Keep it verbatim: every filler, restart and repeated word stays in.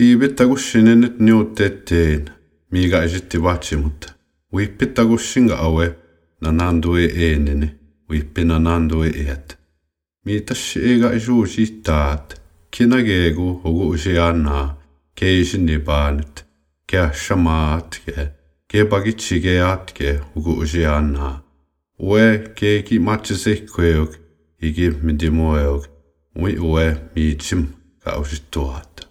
Kiipittakussinennet niutetteen, mikä esitti vatsimutta. Viippittakussinga awe, nanandui eenene, viippina nandui eet. Miitassi eikä isuusi taat, kinageegu hugu usiannaa, keisinni paanut, kässä maatke, kepakitsikeatke hugu usiannaa. Ue keeki matsesekkoeuk, iki minti mueuk, mui ue miitsim kausittuat.